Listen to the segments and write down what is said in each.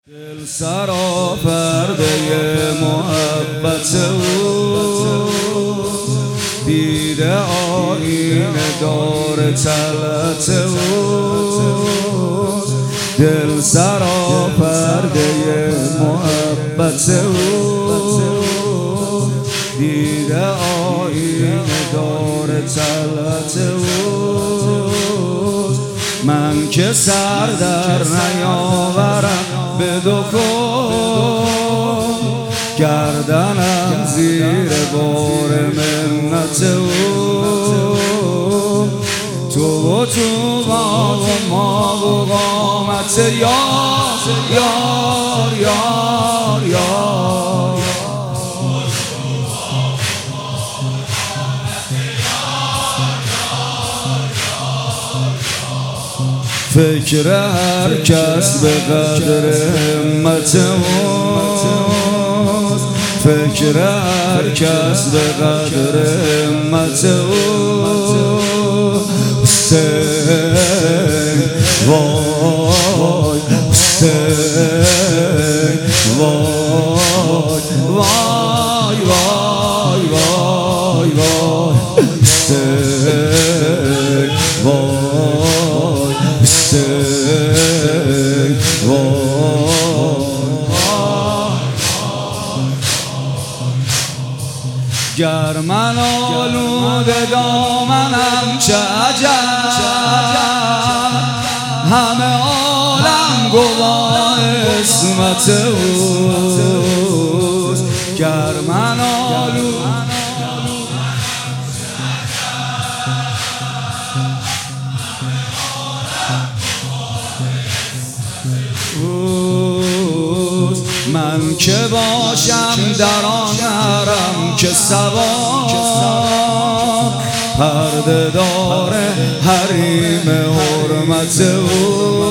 دل سرا پرده محبت او دیده آینه دار طلعت او دل سرا پرده محبت او دیده آینه دار طلعت او من که سر در نیاورم به دکون گردنم زیر بار منت او تو با ما و قامت یار فکر هر کس به قدر همت اوست فکر هر کس به قدر همت اوست حسین وای حسین وای وای وای وای وای حسین وای حسین گر من آلوده دامنم چه عجب همه عالم گواه عصمت اوست گر من آلوده من که باشم در آن حرم که سوار پرده دار حریم حرمت او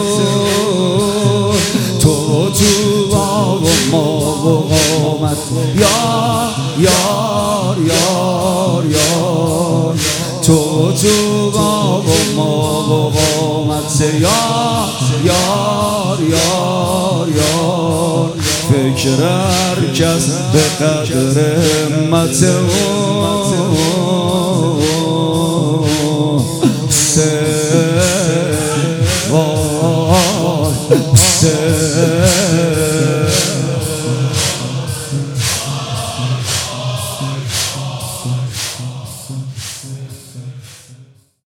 تو با و ما و قامت یار تو با و ما و قامت یار فکر هر کس به قدر همت او حسین وای حسین